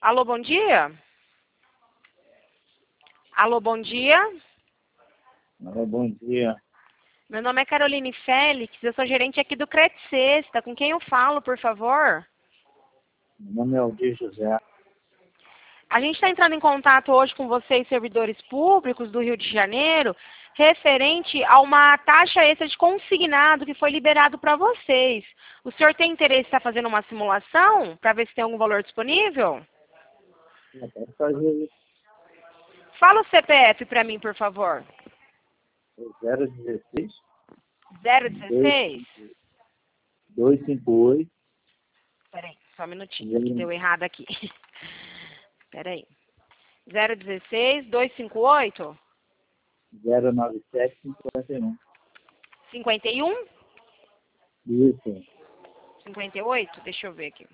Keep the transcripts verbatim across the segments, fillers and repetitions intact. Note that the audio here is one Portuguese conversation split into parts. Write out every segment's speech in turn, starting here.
Alô, bom dia? Alô, bom dia? Alô, bom dia. Meu nome é Caroline Félix, eu sou gerente aqui do Credit Sexta. Com quem eu falo, por favor? Meu nome é Aldir José. A gente está entrando em contato hoje com vocês, servidores públicos do Rio de Janeiro, referente a uma taxa extra de consignado que foi liberado para vocês. O senhor tem interesse em estar fazendo uma simulação para ver se tem algum valor disponível? Eu quero fazer Fala o C P F para mim, por favor. zero dezesseis, zero dezesseis? dois cinco oito. Peraí, só um minutinho, que deu errado aqui. Peraí. zero dezesseis, dois cinco oito? zero nove sete cinquenta e um. cinquenta e um? Isso. cinquenta e oito? Deixa eu ver aqui.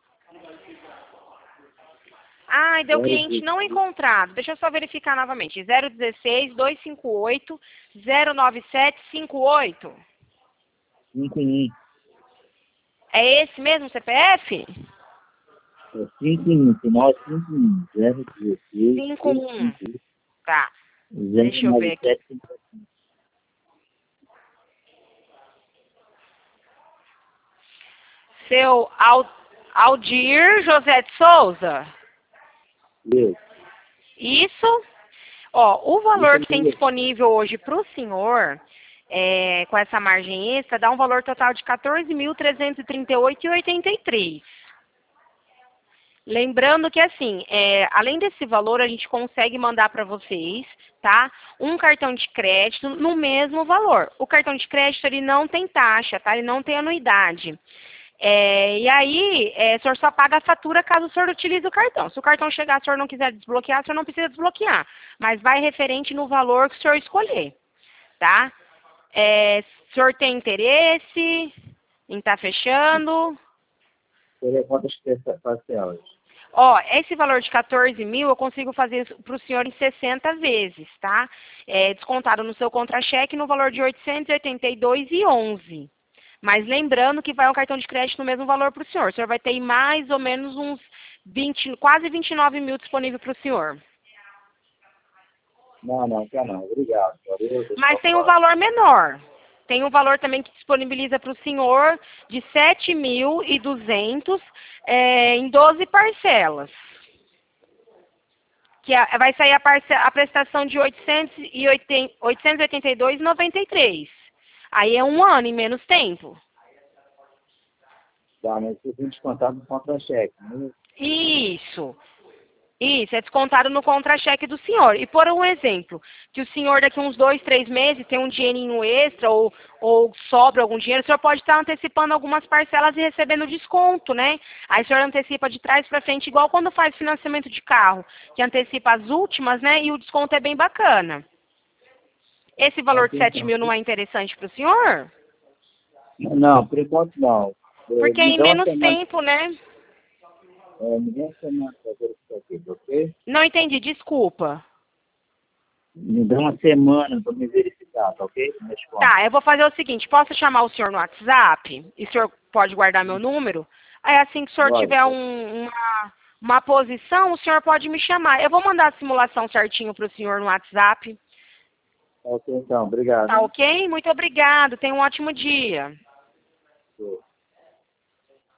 Ai, deu cliente não encontrado. Deixa eu só verificar novamente. zero dezesseis, dois cinco oito, zero nove sete cinco oito. cinco um. É esse mesmo C P F? É cinco um. Final cinco um. zero dezesseis. cinco um. Tá. Deixa eu ver aqui. Seu Aldir José de Souza? Isso. Isso. Ó, o valor que tem disponível hoje para o senhor, é, com essa margem extra, dá um valor total de quatorze mil trezentos e trinta e oito reais e oitenta e três centavos. Lembrando que, assim, é, além desse valor, a gente consegue mandar para vocês, tá? Um cartão de crédito no mesmo valor. O cartão de crédito, ele não tem taxa, tá? Ele não tem anuidade. É, e aí, é, o senhor só paga a fatura caso o senhor utilize o cartão. Se o cartão chegar, se o senhor não quiser desbloquear, o senhor não precisa desbloquear. Mas vai referente no valor que o senhor escolher, tá? É, o senhor tem interesse em estar fechando? Seria quantas parcelas? Ó, esse valor de quatorze mil eu consigo fazer para o senhor em sessenta vezes, tá? É, descontado no seu contra-cheque no valor de oitocentos e oitenta e dois reais e onze centavos. Mas lembrando que vai um cartão de crédito no mesmo valor para o senhor. O senhor vai ter mais ou menos uns vinte, quase vinte e nove mil disponível para o senhor. Não, não, quer não. Obrigado. Valeu, Mas tem um valor menor. Tem um valor também que disponibiliza para o senhor de sete mil e duzentos é, em doze parcelas. Que a, vai sair a, parce, a prestação de oitocentos e oitenta e dois reais e noventa e três centavos. Aí é um ano e menos tempo. Tá, mas você tem descontado no contra-cheque, né? Isso. Isso, é descontado no contra-cheque do senhor. E por um exemplo, que o senhor daqui uns dois, três meses tem um dinheirinho extra ou, ou sobra algum dinheiro, o senhor pode estar antecipando algumas parcelas e recebendo desconto, né? Aí o senhor antecipa de trás para frente, igual quando faz financiamento de carro, que antecipa as últimas, né? E o desconto é bem bacana. Esse valor de sete mil não é interessante para o senhor? Não, por enquanto não. Porque é em menos tempo, né? É, me dá uma semana para verificar aqui, ok? Não entendi, desculpa. Me dá uma semana para me verificar, tá ok? Tá, eu vou fazer o seguinte, posso chamar o senhor no WhatsApp? E o senhor pode guardar meu número? Aí assim que o senhor Pode. tiver um, uma, uma posição, o senhor pode me chamar. Eu vou mandar a simulação certinho para o senhor no WhatsApp. Ok, então, obrigado. Tá ok? Muito obrigado, tenha um ótimo dia. Sim.